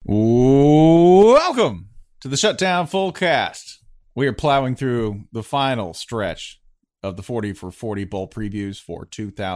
Welcome to the Shutdown Fullcast. We are plowing through the final stretch of the 40 for 40 bowl previews for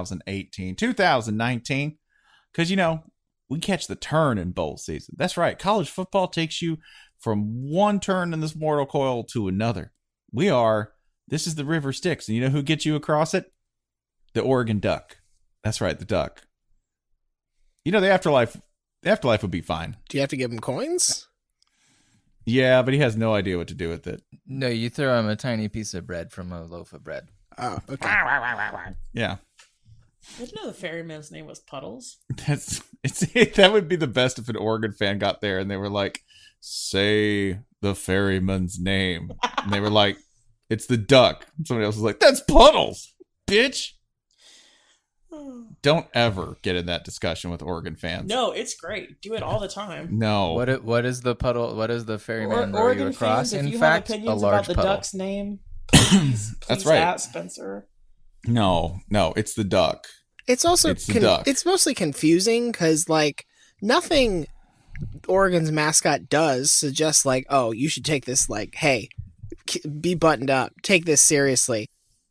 2019, because, we catch the turn in bowl season. That's right. College football takes you from one turn in this mortal coil to another. This is the River Styx, and you know who gets you across it? The Oregon Duck. That's right, the Duck. The afterlife would be fine. Do you have to give him coins? Yeah, but he has no idea what to do with it. No, you throw him a tiny piece of bread from a loaf of bread. Oh, okay. Yeah. Did you know the ferryman's name was Puddles? That would be the best if an Oregon fan got there and they were like, say the ferryman's name. And they were like, it's the Duck. And somebody else was like, that's Puddles, bitch. Don't ever get in that discussion with Oregon fans. No, it's great. Do it all the time. No. What is the puddle? What is the ferryman row Oregon you across? fans, if In you fact, have a opinions large about the puddle. Duck's name, please That's right. at Spencer. No, it's the Duck. It's also It's the Duck. it's mostly confusing because nothing Oregon's mascot does suggests you should take this hey, be buttoned up, take this seriously.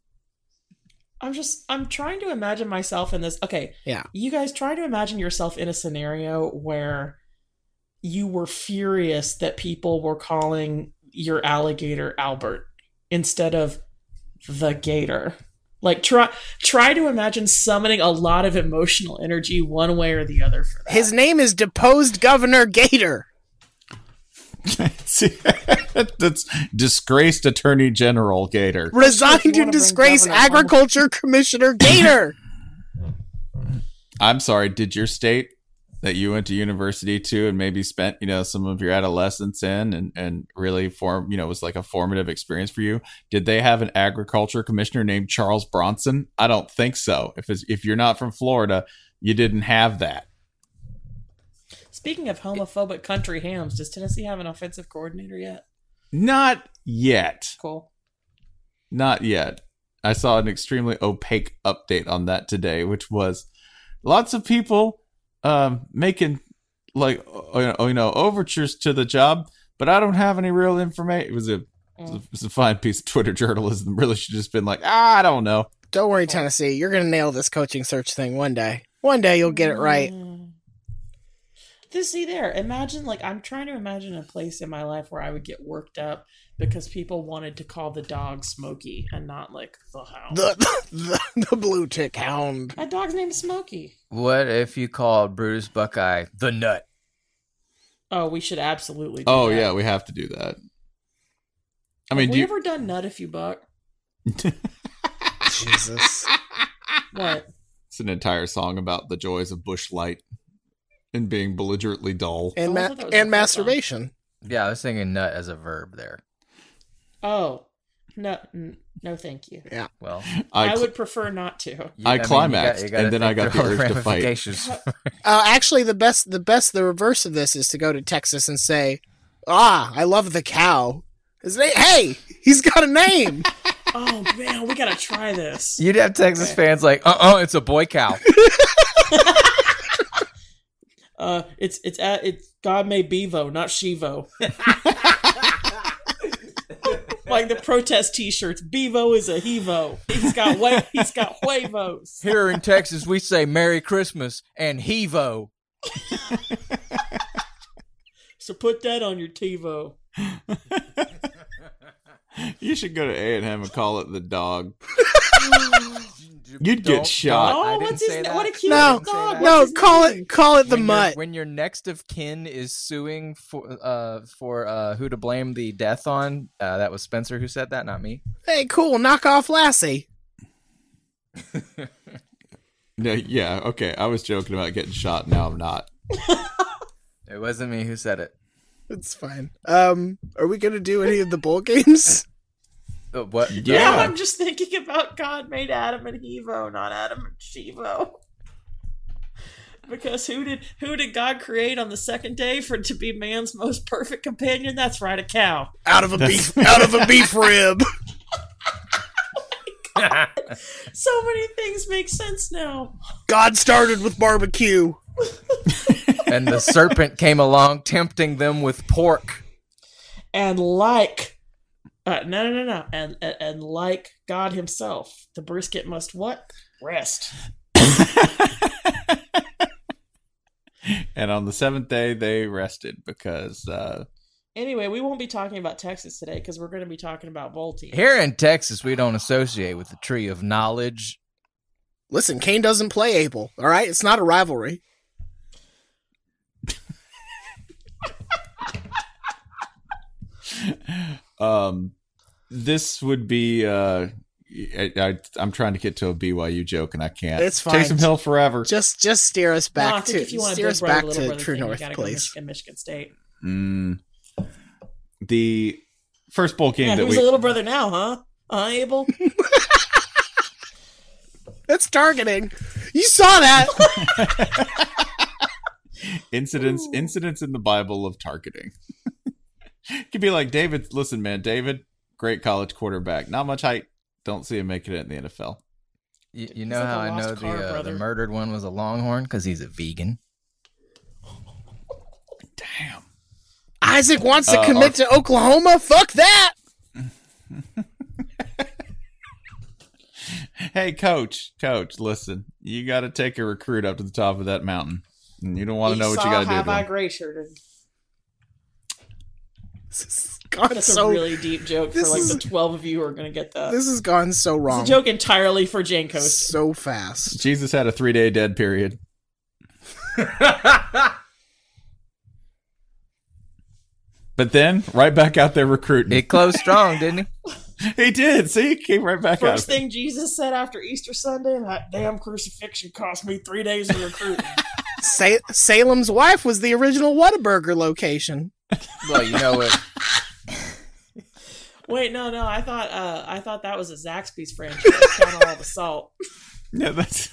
I'm trying to imagine myself in this. Okay. Yeah. You guys try to imagine yourself in a scenario where you were furious that people were calling your alligator Albert instead of the gator. Try to imagine summoning a lot of emotional energy one way or the other for that. His name is deposed Governor Gator. That's disgraced Attorney General Gator. Resigned you to wanna bring disgrace Governor home. Agriculture Commissioner Gator. I'm sorry, did your state that you went to university to and maybe spent, some of your adolescence in and really was like a formative experience for you? Did they have an agriculture commissioner named Charles Bronson? I don't think so. If you're not from Florida, you didn't have that. Speaking of homophobic country hams, does Tennessee have an offensive coordinator yet? Not yet. Cool. Not yet. I saw an extremely opaque update on that today, which was lots of people making overtures to the job, but I don't have any real information. It was a fine piece of Twitter journalism. Really should have just been like, I don't know. Don't worry, Tennessee. You're going to nail this coaching search thing one day. One day you'll get it right. Imagine, I'm trying to imagine a place in my life where I would get worked up because people wanted to call the dog Smokey and not the hound. The blue tick hound. My dog's name is Smokey. What if you called Brutus Buckeye the Nut? Oh, we should absolutely do Oh, that. yeah, we have to do that. I mean, Have we ever done Nut If You Buck? Jesus. What? It's an entire song about the joys of bush light and being belligerently dull. And, I thought that was the first masturbation. Yeah, I was thinking nut as a verb there. Oh. No, thank you. Yeah. Well, I would prefer not to. I climaxed, and then I got the urge to fight. Actually, the reverse of this is to go to Texas and say, I love the cow. His name, hey, he's got a name. Oh, man, we got to try this. You'd have Texas fans like, it's a boy cow. It's God made Bevo, not Shivo. Like the protest T-shirts. Bevo is a hevo. He's got huevos. Here in Texas, we say Merry Christmas and hevo. So put that on your TiVo. You should go to A&M and call it the dog. You'd get shot. Oh, what's his name? What a cute No, dog. no, What's his call name? it the mutt. When your next of kin is suing for who to blame the death on, that was Spencer who said that, not me. Hey, cool, knock off Lassie. No, yeah, okay. I was joking about getting shot. Now I'm not. It wasn't me who said it. It's fine. Are we gonna do any of the bowl games? What? Yeah. Now I'm just thinking about God made Adam and Hevo, not Adam and Shivo. Because who did God create on the second day for it to be man's most perfect companion? That's right, a cow. Out of a beef rib. So many things make sense now. God started with barbecue. And the serpent came along, tempting them with pork. And like, no. And like God himself, the brisket must what? Rest. And on the seventh day, they rested because Anyway, we won't be talking about Texas today because we're going to be talking about bowl teams. Here in Texas, we don't associate with the tree of knowledge. Listen, Kane doesn't play Abel. All right, it's not a rivalry. this would be. I'm trying to get to a BYU joke and I can't. It's fine. Taysom Hill forever. Just steer us No, I back think to if you want steer to us big brother, back little to brother True thing, you North, gotta go please. Michigan State. The first bowl game Yeah, that who's we a little brother now, huh? Abel? That's targeting. You saw that. incidents in the Bible of targeting. Could be like David. Listen, man, David, great college quarterback. Not much height. Don't see him making it in the NFL. You know like how a I know lost car, the brother. murdered one was a Longhorn? Because he's a vegan. Damn. Isaac wants to commit to Oklahoma. Fuck that. Hey, coach, listen. You got to take a recruit up to the top of that mountain, and you don't want to know what you got to do. Have to I him. gray shirted? God, That's so a really deep joke for this like is- the 12 of you who are going to get that. this has gone so It's wrong. a joke entirely for Jane Coast. So fast. Jesus had a 3-day dead period. But then, right back out there recruiting. He closed strong, didn't he? He did. See, he came right back out. First thing Jesus said after Easter Sunday, that damn crucifixion cost me 3 days of recruiting. Salem's Wife was the original Whataburger location. Well, you know what? Wait, no, I thought that was a Zaxby's franchise. Count all the salt. Yeah, that's.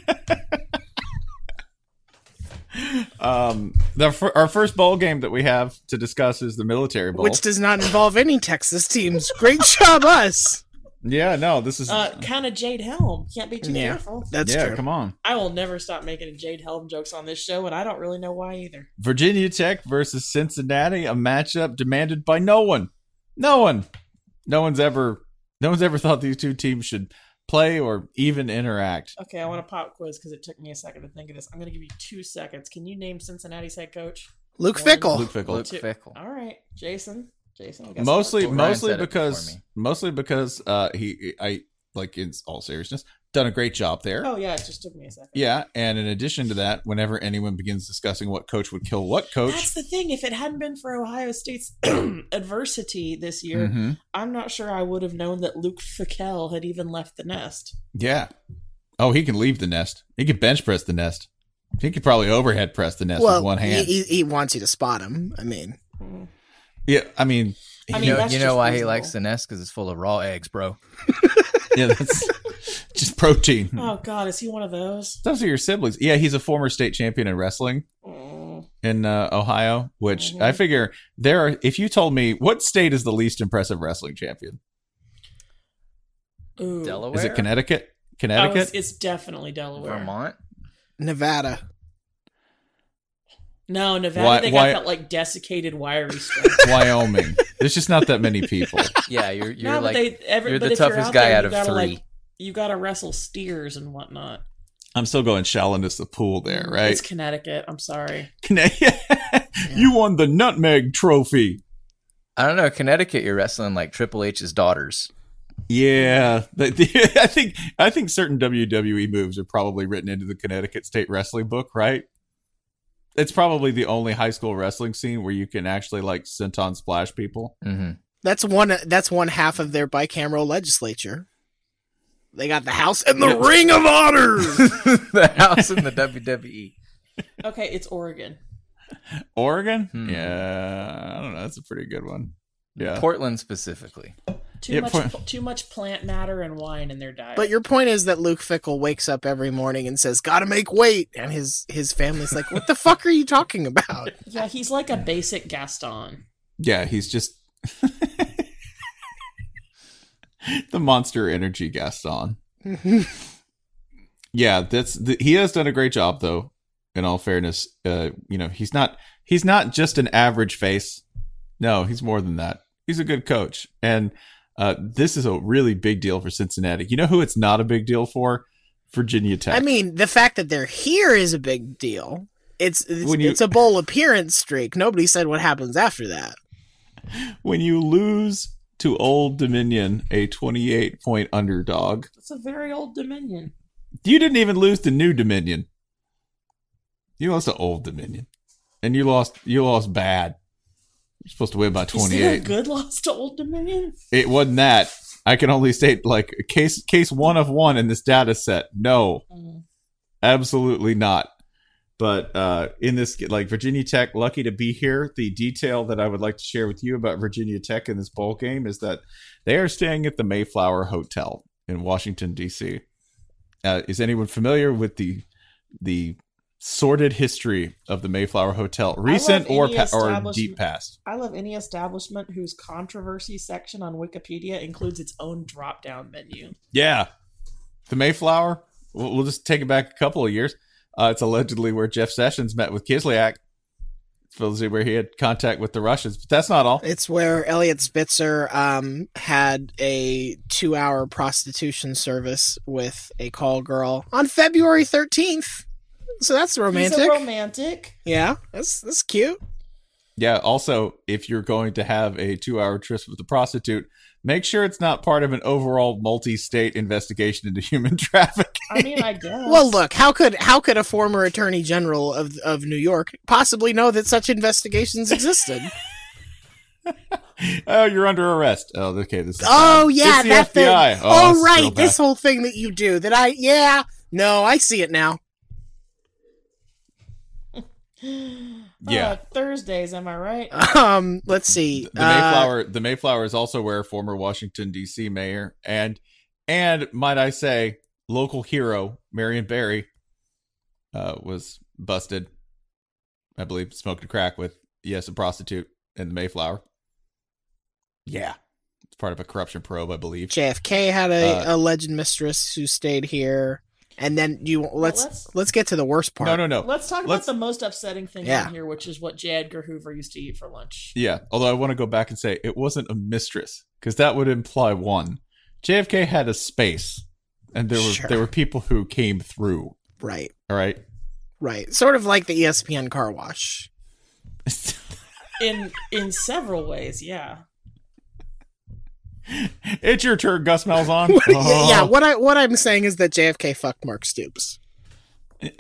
Our first bowl game that we have to discuss is the Military Bowl. Which does not involve any Texas teams. Great job, us. Yeah, no, this is. Kind of Jade Helm. Can't be too Yeah. careful. That's yeah, true. come on. I will never stop making Jade Helm jokes on this show, and I don't really know why either. Virginia Tech versus Cincinnati, a matchup demanded by no one. No one. No one's ever thought these two teams should play or even interact. Okay, I want a pop quiz because it took me a second to think of this. I'm going to give you 2 seconds. Can you name Cincinnati's head coach? Luke One. Fickle. Luke Fickle. Luke Fickle. All right, Jason, I guess Mostly Ryan said it before mostly because I like in all seriousness done a great job there. Oh yeah, it just took me a second. Yeah, and in addition to that, whenever anyone begins discussing what coach would kill what coach, That's the thing. If it hadn't been for Ohio State's adversity this year, Mhm. I'm not sure I would have known that Luke Fickell had even left the nest. yeah. Oh, he can leave the nest. He can bench press the nest. He could probably overhead press the nest with Well, one hand. he wants you to spot him. I mean, Yeah, I mean, I You mean, know, that's you know just why he reasonable. likes the nest? Because it's full of raw eggs, bro. yeah, that's just protein. Oh God, is he one of those? Those are your siblings. Yeah, he's a former state champion in wrestling Mm. in Ohio, which Mhm. I figure there are. If you told me what state is the least impressive wrestling champion, Ooh. Delaware? is it Connecticut? Oh, Connecticut? it's definitely Delaware. Vermont? Nevada. No, Nevada. Why- they got why- that like desiccated wiry strength. Wyoming. There's just not that many people. Yeah, you're no, like but you're but the if toughest out guy there, out you of gotta, 3. Like, you got to wrestle steers and whatnot. I'm still going Shalinus the pool there, right? It's Connecticut. I'm sorry. You won the Nutmeg Trophy. I don't know, Connecticut. You're wrestling like Triple H's daughters. Yeah, I think certain WWE moves are probably written into the Connecticut State Wrestling book, right? It's probably the only high school wrestling scene where you can actually like senton splash people. Mm-hmm. That's one half of their bicameral legislature. They got the House and the Ring of Honor. The house in the WWE. Okay, it's Oregon. Oregon? Hmm. Yeah, I don't know. That's a pretty good one. Yeah. Portland specifically. Too much plant matter and wine in their diet. But your point is that Luke Fickle wakes up every morning and says, "Gotta make weight," and his family's like, "What the fuck are you talking about?" yeah, he's like a basic Gaston. Yeah, he's just the Monster Energy Gaston. Yeah, he has done a great job though. in all fairness. He's not just an average face. No, he's more than that. He's a good coach. And this is a really big deal for Cincinnati. You know who it's not a big deal for? Virginia Tech. I mean, the fact that they're here is a big deal. It's a bowl appearance streak. Nobody said what happens after that. When you lose to Old Dominion, a 28-point underdog. It's a very Old Dominion. You didn't even lose to New Dominion. You lost to Old Dominion. And you lost bad. You're supposed to win by 28. Is it a good loss to Old Dominion? It wasn't that. I can only state like case 1 of 1 in this data set. No. Absolutely not. But in this, like, Virginia Tech, lucky to be here. The detail that I would like to share with you about Virginia Tech in this bowl game is that they are staying at the Mayflower Hotel in Washington, D.C. Is anyone familiar with the sordid history of the Mayflower Hotel, recent or deep past? I love any establishment whose controversy section on Wikipedia includes its own drop-down menu. Yeah. The Mayflower, we'll just take it back a couple of years. It's allegedly where Jeff Sessions met with Kislyak. It's supposedly where he had contact with the Russians, but that's not all. It's where Elliot Spitzer had a 2-hour prostitution service with a call girl on February 13th. So that's romantic. He's a romantic. Yeah, that's cute. Yeah, also, if you're going to have a 2-hour tryst with a prostitute, make sure it's not part of an overall multi-state investigation into human trafficking. I mean, I guess. Well, look, how could a former attorney general of New York possibly know that such investigations existed? Oh, you're under arrest. Oh, okay. This is yeah, it's the that FBI. thing. Oh, right, this whole thing that you do. No, I see it now. Yeah. Thursdays, am I right? Let's see. The Mayflower is also where former Washington D.C. mayor and might I say local hero Marion Barry was busted. I believe smoking crack with a prostitute in the Mayflower. Yeah, it's part of a corruption probe, I believe. JFK had a alleged mistress who stayed here. And then let's get to the worst part. No. Let's talk about the most upsetting thing in here, which is what J. Edgar Hoover used to eat for lunch. Yeah, although I want to go back and say it wasn't a mistress, because that would imply one. JFK had a space, and there were people who came through. Right. All right. Right. Sort of like the ESPN car wash. In several ways, yeah. It's your turn, Gus Malzahn. Yeah, what I'm saying is that JFK fucked Mark Stoops. We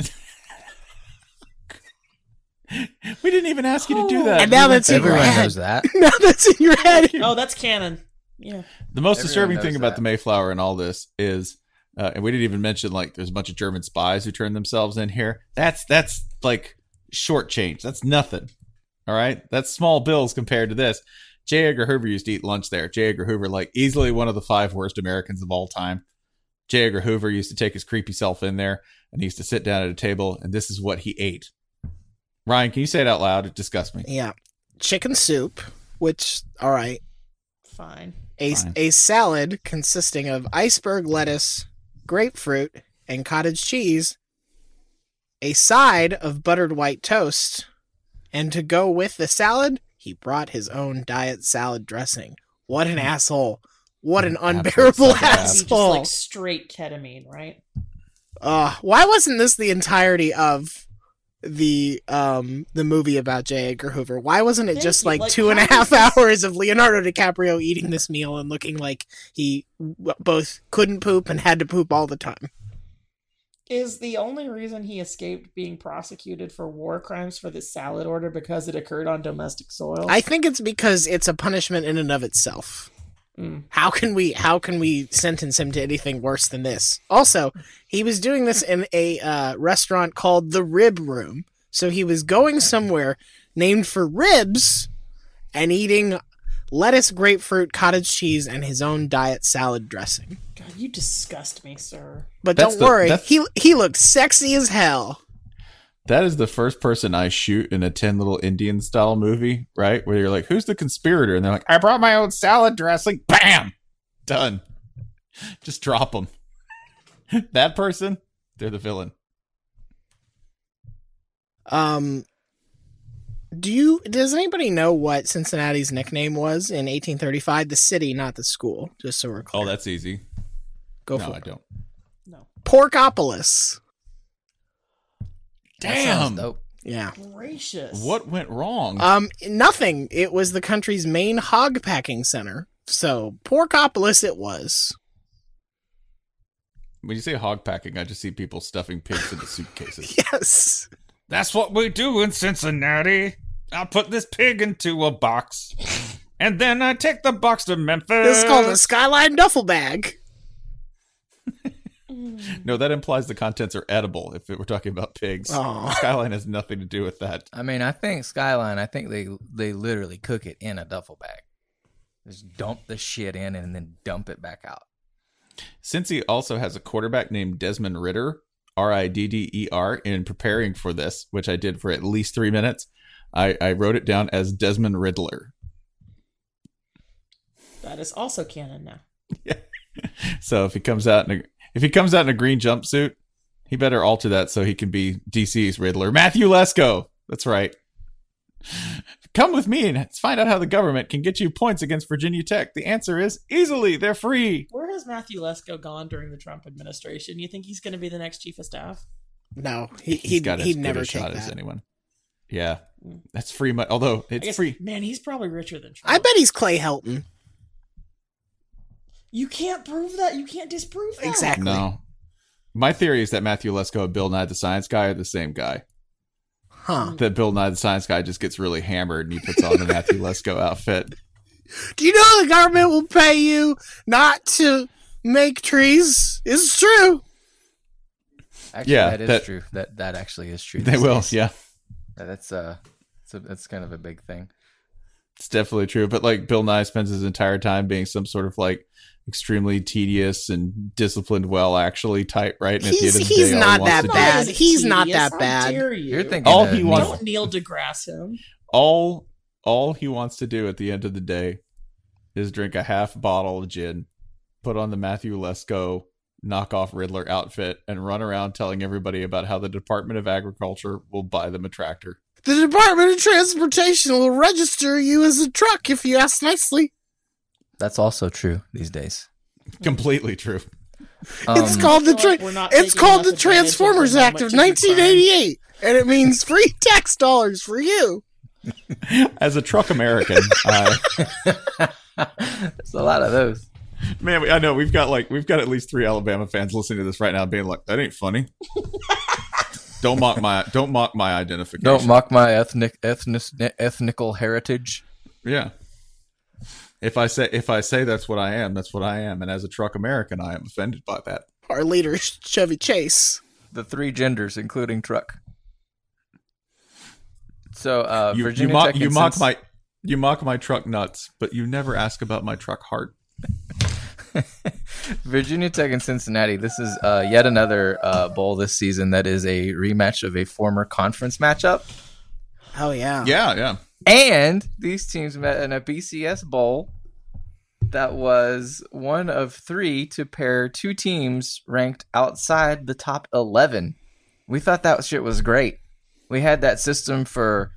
didn't even ask you to do that. And now that's in your Everyone head. knows that. Now that's in your head. Oh, that's canon. Yeah. The most Everyone disturbing knows thing about that. the Mayflower and all this is, and we didn't even mention, like, there's a bunch of German spies who turned themselves in here. That's like short change. That's nothing. All right? That's small bills compared to this. J. Edgar Hoover used to eat lunch there. J. Edgar Hoover, like, easily one of the 5 worst Americans of all time. J. Edgar Hoover used to take his creepy self in there, and he used to sit down at a table, and this is what he ate. Ryan, can you say it out loud? It disgusts me. Yeah. Chicken soup, which, all right. Fine. A salad consisting of iceberg lettuce, grapefruit, and cottage cheese. A side of buttered white toast. And to go with the salad, he brought his own diet salad dressing. What an asshole. What an unbearable Absolute Just asshole. like straight ketamine, right? Why wasn't this the entirety of the movie about J. Edgar Hoover? Why wasn't it Thank just you. like Like, 2.5 how is this- hours of Leonardo DiCaprio eating this meal and looking like he both couldn't poop and had to poop all the time? Is the only reason he escaped being prosecuted for war crimes for this salad order because it occurred on domestic soil? I think it's because it's a punishment in and of itself. Mm. How can we sentence him to anything worse than this? Also, he was doing this in a restaurant called the Rib Room. So he was going somewhere named for ribs and eating lettuce, grapefruit, cottage cheese, and his own diet salad dressing. God, you disgust me, sir. But That's don't worry, that's- he looked sexy as hell. That is the first person I shoot in a 10 Little Indian style movie, right? Where you're like, who's the conspirator? And they're like, I brought my own salad dressing. Bam! Done. Just drop them. That person, they're the villain. Does anybody know what Cincinnati's nickname was in 1835? The city, not the school, just so we're clear. Oh, that's easy. Go No, for I it. don't. No. Porkopolis. That sounds Damn. dope. Yeah. Gracious. What went wrong? Nothing. It was the country's main hog packing center. So, Porkopolis it was. When you say hog packing, I just see people stuffing pigs into suitcases. Yes. That's what we do in Cincinnati. I'll put this pig into a box, and then I take the box to Memphis. This is called a Skyline duffel bag. No, that implies the contents are edible. If we're talking about pigs, Aw. Skyline has nothing to do with that. I mean, I think Skyline, they literally cook it in a duffel bag. Just dump the shit in and then dump it back out. Cincy also has a quarterback named Desmond Ritter, Ridder. In preparing for this, which I did for at least 3 minutes, I wrote it down as Desmond Riddler. That is also canon now. So if he comes out in a green jumpsuit, he better alter that so he can be DC's Riddler. Matthew Lesko. That's right. Come with me and find out how the government can get you points against Virginia Tech. The answer is easily. They're free. Where has Matthew Lesko gone during the Trump administration? You think he's going to be the next chief of staff? No, He's got as he'd good never a take shot as that. anyone. Yeah, that's free money. Although I it's guess, free. man, he's probably richer than Trump. I bet he's Clay Helton. You can't prove that. You can't disprove that. Exactly. No. My theory is that Matthew Lesko and Bill Nye the Science Guy are the same guy. Huh. That Bill Nye the Science Guy just gets really hammered and he puts on the Matthew Lesko outfit. Do you know the government will pay you not to make trees? It's true. Actually, Yeah, that is that- true. That actually is true. They these will, days. yeah. That's kind of a big thing. It's definitely true. But like Bill Nye spends his entire time being some sort of like extremely tedious and disciplined, well, actually type, right? And at the end of the He's day, all he not wants that to do- bad. He's not tedious. that How bad. dare you? You're thinking All of he wants- Don't Neil deGrasse him. all he wants to do at the end of the day is drink a half bottle of gin, put on the Matthew Lesko knockoff Riddler outfit, and run around telling everybody about how the Department of Agriculture will buy them a tractor. The Department of Transportation will register you as a truck if you ask nicely. That's also true these days. Completely true. It's called the Well, we're not It's taking called the enough advantage of Transformers the Act moment of to be 1988, and it means free tax dollars for you. As a truck American, There's a lot of those. man, I know we've got at least 3 Alabama fans listening to this right now, being like, "That ain't funny." Don't mock my identification. Don't mock my ethnical heritage. Yeah. If I say that's what I am, that's what I am, and as a truck American, I am offended by that. Our leader, Chevy Chase. The 3 genders, including truck. So You Virginia mock Tech and you mock my truck nuts, but you never ask about my truck heart. Virginia Tech and Cincinnati. This is yet another bowl this season that is a rematch of a former conference matchup. Oh, yeah. Yeah. And these teams met in a BCS bowl that was one of 3 to pair 2 teams ranked outside the top 11. We thought that shit was great. We had that system for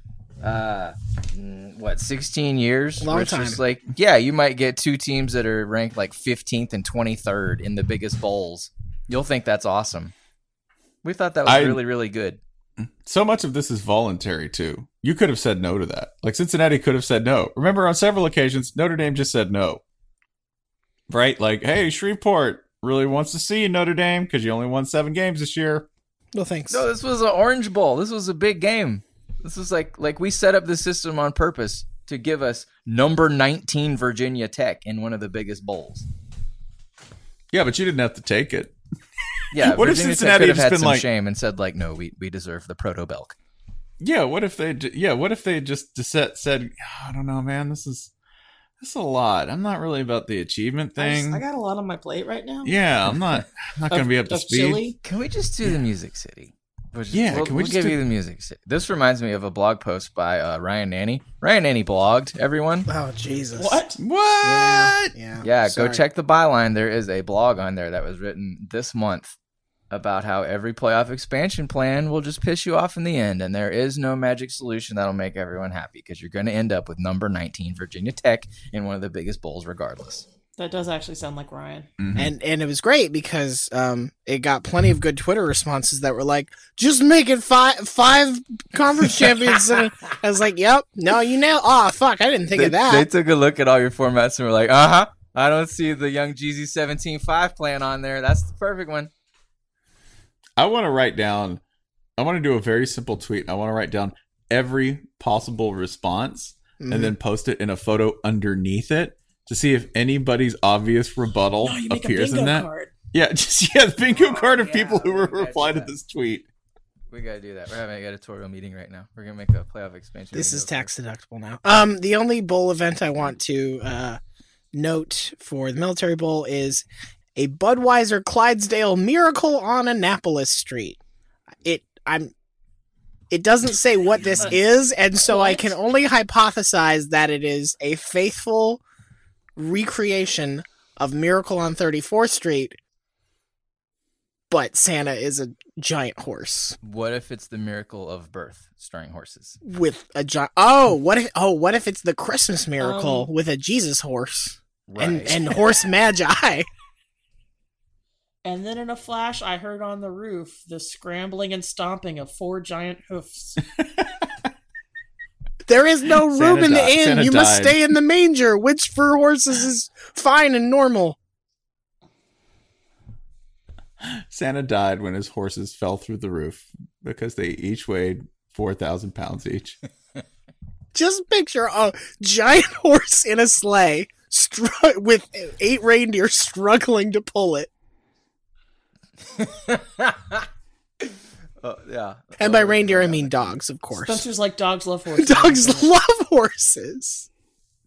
16 years? Long where it's time. just like, yeah, you might get 2 teams that are ranked like 15th and 23rd in the biggest bowls. You'll think that's awesome. We thought that was really, really good. So much of this is voluntary too. You could have said no to that. Like Cincinnati could have said no. Remember, on several occasions, Notre Dame just said no. Right? Like, hey, Shreveport really wants to see you, Notre Dame, because you only won 7 games this year. No, thanks. No, this was an Orange Bowl. This was a big game. This was like we set up the system on purpose to give us number 19 Virginia Tech in one of the biggest bowls. Yeah, but you didn't have to take it. Yeah, What if Virginia Tech Cincinnati could had have just had been some like- shame and said like, no, we deserve the proto belk. Yeah, what if they just said, I don't know, man, this is a lot. I'm not really about the achievement thing. I got a lot on my plate right now. Yeah, I'm not going to be up to Of speed. chili. Can we just do the Music City? Yeah, we'll, can we we'll just give do- you the Music City. This reminds me of a blog post by Ryan Nanny. Ryan Nanny blogged, everyone. Oh, Jesus. What? What? Yeah. Yeah, Sorry. go check the byline. There is a blog on there that was written this month about how every playoff expansion plan will just piss you off in the end, and there is no magic solution that'll make everyone happy because you're going to end up with number 19 Virginia Tech in one of the biggest bowls regardless. That does actually sound like Ryan. And it was great because it got plenty of good Twitter responses that were like, just make it five conference champions. And I was like, yep, no, you nailed. Oh, fuck, I didn't think of that. They took a look at all your formats and were like, uh-huh, I don't see the Young Jeezy 17-5 plan on there. That's the perfect one. I want to do a very simple tweet. I want to write down every possible response and then post it in a photo underneath it to see if anybody's obvious rebuttal No, you make appears a bingo in that. card. Yeah, the bingo card of yeah, people who we were gotta replied do to that. this tweet. We got to do that. We're having an editorial meeting right now. We're going to make a playoff expansion. This is bingo tax deductible now. The only bowl event I want to note for the Military Bowl is a Budweiser Clydesdale Miracle on Annapolis Street. It doesn't say what this is, and so I can only hypothesize that it is a faithful recreation of Miracle on 34th Street, but Santa is a giant horse What if it's the miracle of birth starring horses? with a giant. What if it's the Christmas Miracle with a Jesus horse and horse magi? And then in a flash, I heard on the roof the scrambling and stomping of 4 giant hoofs. There is no room Santa in the died. inn. Santa You must died. stay in the manger, which for horses is fine and normal. Santa died when his horses fell through the roof because they each weighed 4,000 pounds each. Just picture a giant horse in a sleigh with 8 reindeer struggling to pull it. Yeah. And by reindeer, I mean dogs, of course. Spencer's like, dogs love horses. Dogs love horses.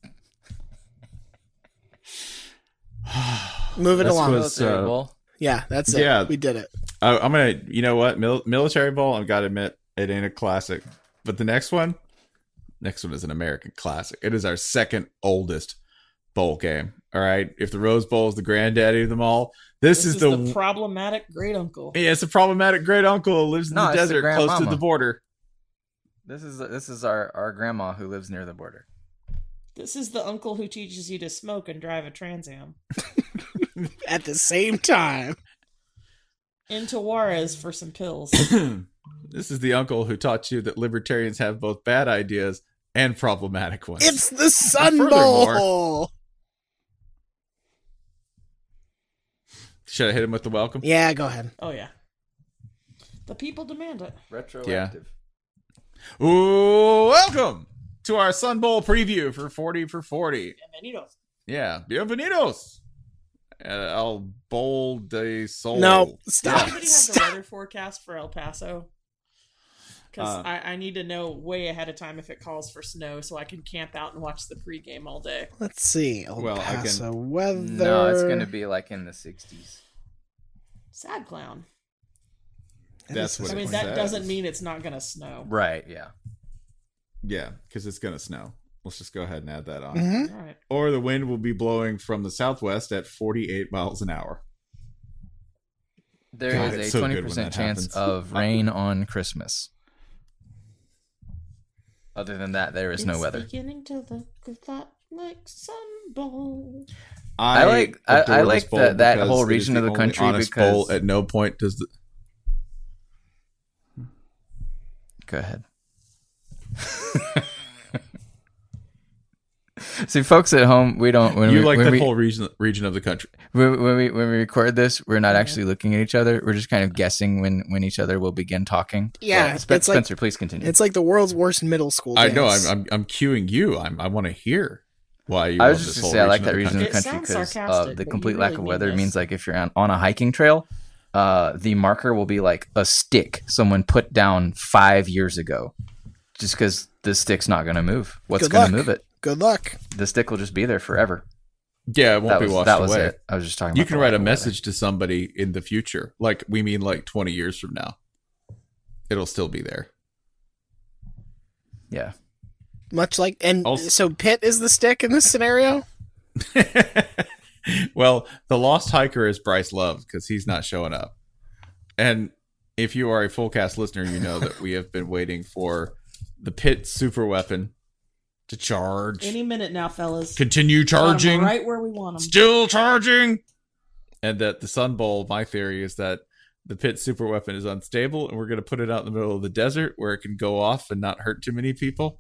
Moving This along. was- Military Bowl. Yeah, that's it. Yeah. We did it. I'm going to, you know what? Military Bowl, I've got to admit, it ain't a classic. But the next one is an American classic. It is our second oldest bowl game. All right. If the Rose Bowl is the granddaddy of them all, this is the problematic great uncle. Yeah, it's a problematic great uncle who lives in No, the it's the desert close to grandmama. the border. This is our grandma who lives near the border. This is the uncle who teaches you to smoke and drive a Trans Am. At the same time. Into Juarez for some pills. This is the uncle who taught you that libertarians have both bad ideas and problematic ones. It's the Sun Furthermore- Bowl. Should I hit him with the welcome? Yeah, go ahead. Oh, yeah. The people demand it. Retroactive. Ooh, welcome to our Sun Bowl preview for 40 for 40. Bienvenidos. Yeah, bienvenidos. El Bowl de Sol. No, Does stop. anybody have the weather forecast for El Paso? Because I need to know way ahead of time if it calls for snow so I can camp out and watch the pregame all day. Let's see. El Well, I Paso weather. No, it's going to be like in the 60s. Sad clown. That's what I mean, it that says. doesn't mean it's not going to snow. Right, yeah. Yeah, because it's going to snow. Let's just go ahead and add that on. Mhm. All right. Or the wind will be blowing from the southwest at 48 miles an hour. There God, is it's a so good 20% when that chance happens. of rain on Christmas. Other than that, there is no weather. Beginning to look a lot like Sun Bowl. I like adore this that- bowl that because whole it is region of the only country honest because- bowl at no point does the Go ahead. See, folks at home, we don't. When you we, like when that we, whole region of the country. when we record this, we're not actually looking at each other. We're just kind of guessing when each other will begin talking. Yeah, Well, it's like Spencer, please continue. it's like the world's worst middle school. I know. dance. I'm cueing you. I want to hear why you. I was love just this going whole to say I like that of region of the It country sounds because sarcastic, the but complete you lack really of mean weather this. means like if you're on a hiking trail, the marker will be like a stick someone put down 5 years ago, just because the stick's not going to move. What's Good going luck. to move it? Good luck. The stick will just be there forever. Yeah, it won't be washed that was away. it. I was just talking. You about can the write lack a of weather. message to somebody in the future, like 20 years from now. It'll still be there. Yeah. Much like, and Also- so Pitt is the stick in this scenario. Well, the lost hiker is Bryce Love because he's not showing up. And if you are a full cast listener, you know that we have been waiting for the Pitt super weapon to charge. Any minute now, fellas. Continue Got 'em charging. right where we want them. Still charging. And that the Sun Bowl, my theory is that the Pitt super weapon is unstable, and we're going to put it out in the middle of the desert where it can go off and not hurt too many people.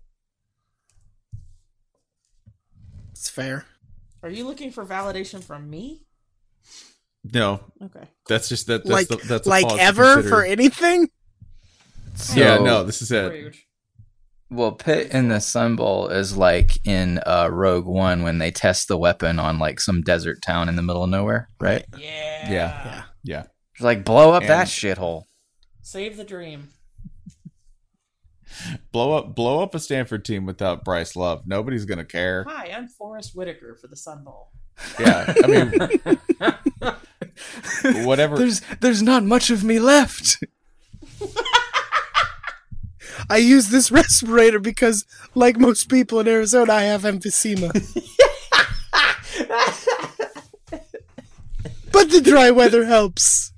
It's fair. Are you looking for validation from me? No, Okay. that's just that. Like, That's a like pause to ever consider. for anything? Yeah, So- no, this is it. Rude. Well, Pitt in the Sun Bowl is like in Rogue One when they test the weapon on like some desert town in the middle of nowhere, right? Yeah. Yeah. Yeah. It's like blow up And- that shithole. Save the dream. Blow up a Stanford team without Bryce Love. Nobody's gonna care. Hi, I'm Forrest Whitaker for the Sun Bowl. Yeah, I mean, whatever. There's not much of me left. I use this respirator because, like most people in Arizona, I have emphysema. But the dry weather helps.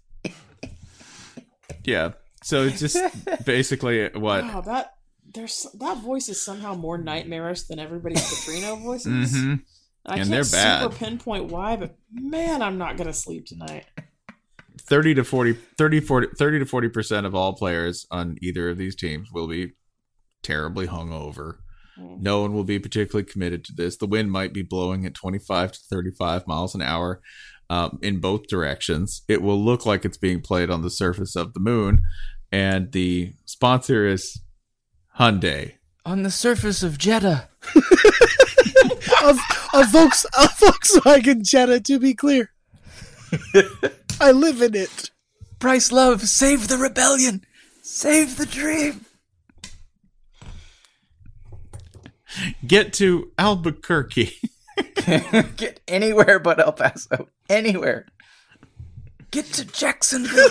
Yeah. So it's just basically what. Wow, that voice is somehow more nightmarish than everybody's Katrina voices. Mm-hmm. I And can't they're bad. super pinpoint why, but man, I'm not gonna sleep tonight. 30 to 40% of all players on either of these teams will be terribly hungover. No one will be particularly committed to this. The wind might be blowing at 25 to 35 miles an hour in both directions. It will look like it's being played on the surface of the moon. And the sponsor is Hyundai. On the surface of Jeddah. A Volkswagen Jetta, to be clear. I live in it. Bryce Love, save the rebellion. Save the dream. Get to Albuquerque. Get anywhere but El Paso. Anywhere. Get to Jacksonville.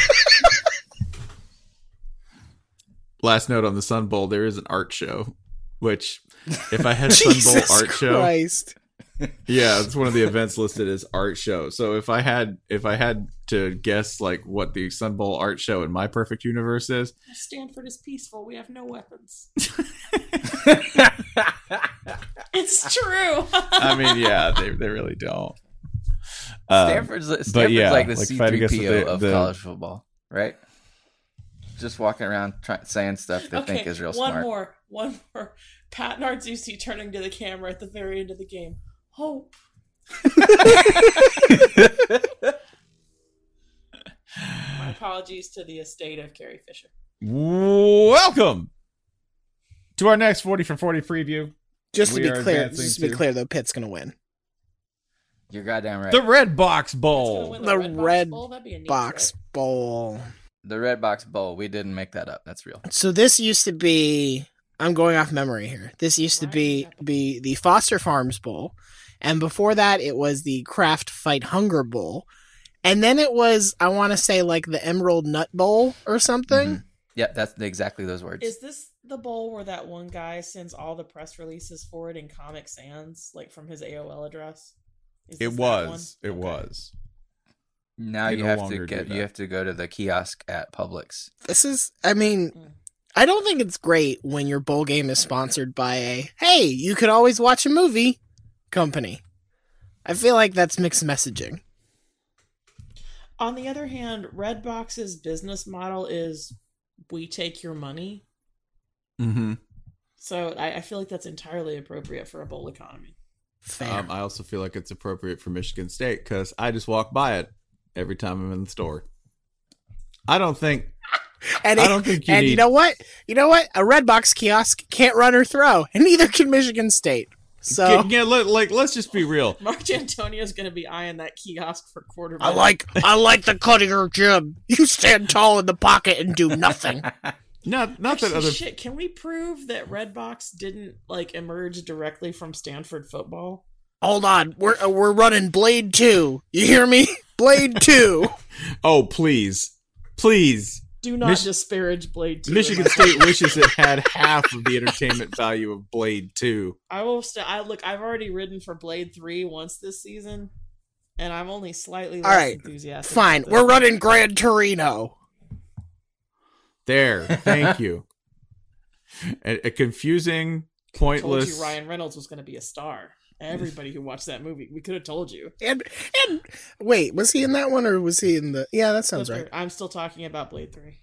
Last note on the Sun Bowl, there is an art show, which if I had a Sun Bowl Jesus art show, Christ. yeah, it's one of the events listed as art show. So if I had to guess like what the Sun Bowl art show in my perfect universe is, Stanford is peaceful. We have no weapons. It's true. I mean, yeah, they really don't. Stanford's yeah, like the like if I had to guess what C-3PO of the- college football, right? Just walking around saying stuff they think is real smart. One more. Pat Narduzzi turning to the camera at the very end of the game. Hope. My apologies to the estate of Carrie Fisher. Welcome to our next 40 for 40 preview. Just to We be are clear, advancing to- though, Pitt's gonna win. You're goddamn right. The Red Box It's gonna Bowl. win The Red Bowl? That'd be a neat Box trick. Bowl. The Red Box Bowl. We didn't make that up. That's real. So this used to be. I'm going off memory here. This used to be the Foster Farms Bowl, and before that, it was the Kraft Fight Hunger Bowl, and then it was, I want to say, like the Emerald Nut Bowl or something. Yeah, that's exactly those words. Is this the bowl where that one guy sends all the press releases for it in Comic Sans, like from his AOL address? Is It this that one? was. It Okay. was. Now They you no have longer to do get. that. You have to go to the kiosk at Publix. This is, I mean, I don't think it's great when your bowl game is sponsored by a, hey, you could always watch a movie company. I feel like that's mixed messaging. On the other hand, Redbox's business model is we take your money. Mm-hmm. So I feel like that's entirely appropriate for a bowl economy. Fair. I also feel like it's appropriate for Michigan State because I just walk by it every time I'm in the store. I don't think And I don't think you and need- you know what? You know what? A Redbox kiosk can't run or throw, and neither can Michigan State. So yeah, let's just be real. Mark Antonio's going to be eyeing that kiosk for quarterback. I like the cutting Jim. You stand tall in the pocket and do nothing. Not that Actually, other shit, can we prove that Redbox didn't like emerge directly from Stanford football? Hold on, we're running Blade 2. You hear me? Blade 2. Oh, please. Do not disparage Blade 2. Michigan State wishes it had half of the entertainment value of Blade 2. I will. I've already ridden for Blade 3 once this season. And I'm only slightly All less right, enthusiastic. fine. about this We're one. running Gran Torino. There. Thank you. A confusing, Told pointless. you Ryan Reynolds was going to be a star. Everybody who watched that movie, we could have told you. And wait, was he in that one or was he in the? Yeah, that sounds right. I'm still talking about Blade 3.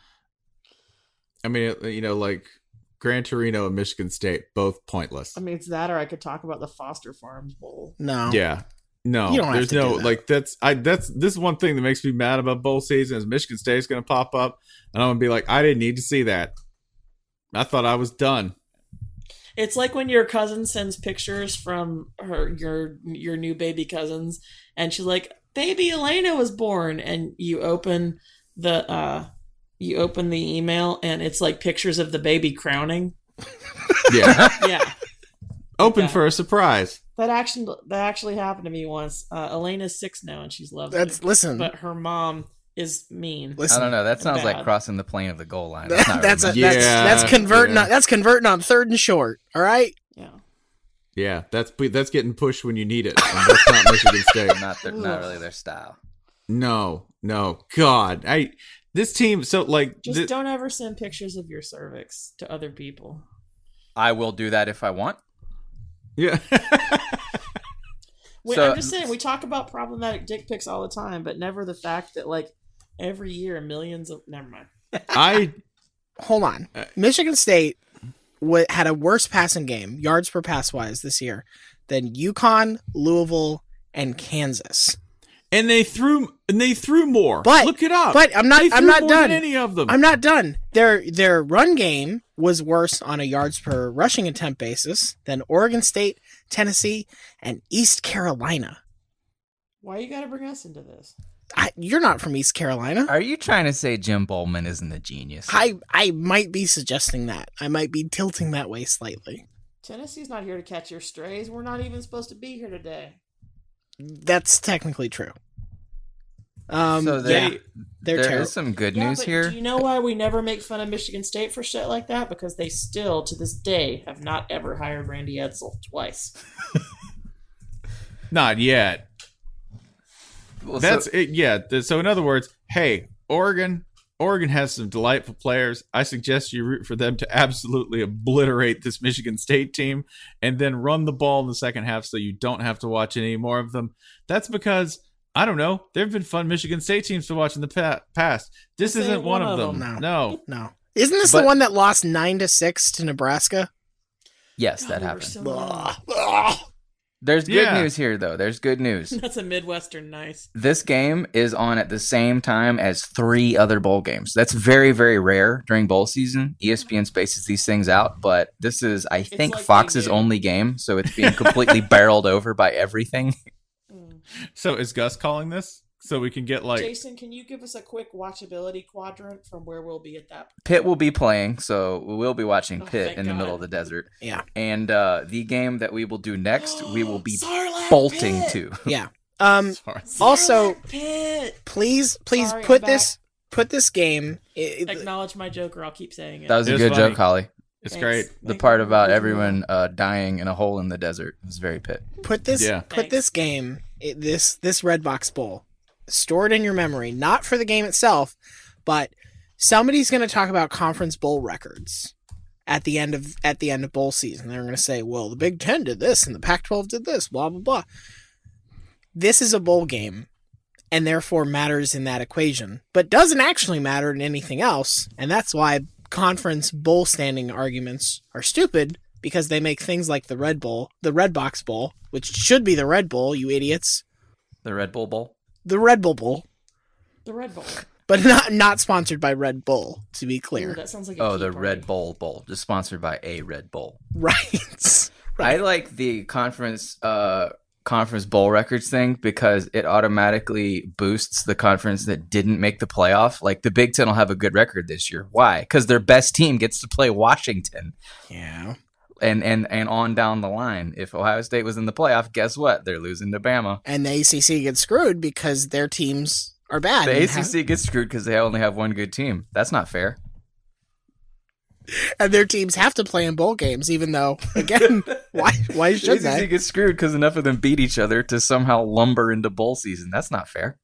I mean, like Gran Torino and Michigan State, both pointless. I mean, it's that, or I could talk about the Foster Farms Bowl. No. Yeah. No, You don't have there's to do no that. like this is one thing that makes me mad about bowl season is Michigan State's going to pop up and I'm going to be like, I didn't need to see that. I thought I was done. It's like when your cousin sends pictures from your new baby cousins, and she's like, "Baby Elena was born," and you open the email, and it's like pictures of the baby crowning. Yeah. Yeah, Open Yeah. for a surprise. that actually happened to me once. Elena's 6 now, and she's lovely. Listen. But her mom is mean. Listen. I don't know. That sounds like Bad. crossing the plane of the goal line. That's not That's really Yeah, that's converting. yeah. That's converting on 3rd and short. All right. Yeah. Yeah, that's getting pushed when you need it. And that's not Michigan State. not really their style. No. God. This team so like Just don't ever send pictures of your cervix to other people. I will do that if I want. Yeah. Wait, So- I'm just saying, we talk about problematic dick pics all the time, but never the fact that, like, every year millions of... Never mind. Hold on. Michigan State had a worse passing game, yards per pass wise, this year than UConn, Louisville, and Kansas. And they threw more. But look it up. But I'm not They threw not more done. than any of them. I'm not done. Their run game was worse on a yards per rushing attempt basis than Oregon State, Tennessee, and East Carolina. Why you gotta bring us into this? You're not from East Carolina. Are you trying to say Jim Bowman isn't a genius? I might be suggesting that. I might be tilting that way slightly. Tennessee's not here to catch your strays. We're not even supposed to be here today. That's technically true. So yeah, they're there terrible. is some good Yeah, news but here. do you know why we never make fun of Michigan State for shit like that? Because they still, to this day, have not ever hired Randy Edsel twice. Not yet. Well, That's so- it. Yeah. So in other words, hey, Oregon has some delightful players. I suggest you root for them to absolutely obliterate this Michigan State team and then run the ball in the second half so you don't have to watch any more of them. That's because, I don't know, there have been fun Michigan State teams to watch in the past. This This isn't ain't one of them. No. No. Isn't this But- the one that lost 9-6 to Nebraska? yes, God, that we were happened. so wrong. Ugh. There's good Yeah. news here, though. There's good news. That's a Midwestern nice. This game is on at the same time as 3 other bowl games. That's very, very rare during bowl season. ESPN spaces these things out, but this is, I think, like Fox's being new. only game, so it's being completely barreled over by everything. So is Gus calling this? So we can get like Jason, can you give us a quick watchability quadrant from where we'll be at that? Pitt will be playing, so we will be watching Oh, Pitt thank in the God. middle of the desert. Yeah. And the game that we will do next, we will be Sarlacc bolting Pit! to. Yeah. sorry. Also- Sarlacc Pit! Please Sorry, put I'm this game. Acknowledge my joke, or I'll keep saying it. That was It a was good funny. joke, Holly. It's Thanks. great. The Thank part you. about everyone dying in a hole in the desert was very Pitt. Put this Yeah. put this game this Redbox Bowl. Store it in your memory, not for the game itself, but somebody's going to talk about conference bowl records at the end of bowl season. They're going to say, "Well, the Big 10 did this and the Pac-12 did this, blah blah blah." This is a bowl game and therefore matters in that equation, but doesn't actually matter in anything else, and that's why conference bowl standing arguments are stupid, because they make things like the Red Box Bowl, which should be the Red Bowl, you idiots. The Red Bull Bowl. The Red Bull Bowl, The Red Bull. but not sponsored by Red Bull, to be Ooh, clear. that sounds like a Oh, tea the party. Red Bull Bowl, just sponsored by a Red Bull. Right. I like the conference bowl records thing because it automatically boosts the conference that didn't make the playoff. Like the Big Ten will have a good record this year. Why? Because their best team gets to play Washington, Yeah. and on down the line. If Ohio State was in the playoff, guess what? They're losing to Bama. And the ACC gets screwed because their teams are bad. The and ACC gets screwed because they only have one good team. That's not fair. And their teams have to play in bowl games, even though, again, why should The ACC they? gets screwed because enough of them beat each other to somehow lumber into bowl season. That's not fair.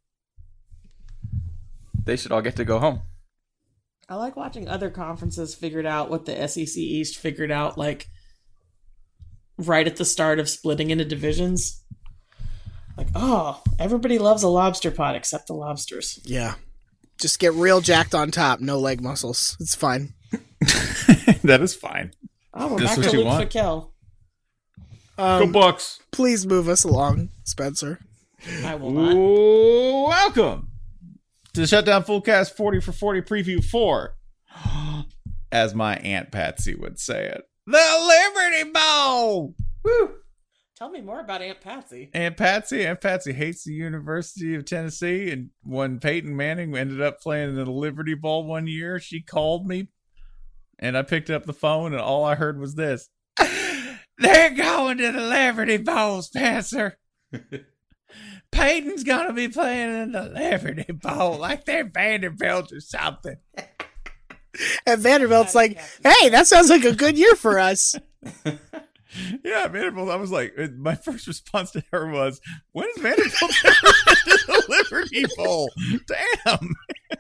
They should all get to go home. I like watching other conferences figured out what the SEC East figured out, like right at the start of splitting into divisions. Like, oh, everybody loves a lobster pot except the lobsters. Yeah. Just get real jacked on top, no leg muscles. It's fine. That is fine. Oh, we're That's back what to you Luke want. Fackel. Go Bucks. Please move us along, Spencer. I will not. Welcome to the Shutdown Fullcast 40 for 40 Preview 4. As my Aunt Patsy would say it. The Liberty Bowl! Woo! Tell me more about Aunt Patsy. Aunt Patsy hates the University of Tennessee, and when Peyton Manning ended up playing in the Liberty Bowl one year, she called me, and I picked up the phone, and all I heard was this. They're going to the Liberty Bowl, Spencer. Peyton's going to be playing in the Liberty Bowl like they're Vanderbilt or something. And Vanderbilt's like, hey, that sounds like a good year for us. Yeah, Vanderbilt. I was like, my first response to her was, when is Vanderbilt ever been to the Liberty Bowl? Damn.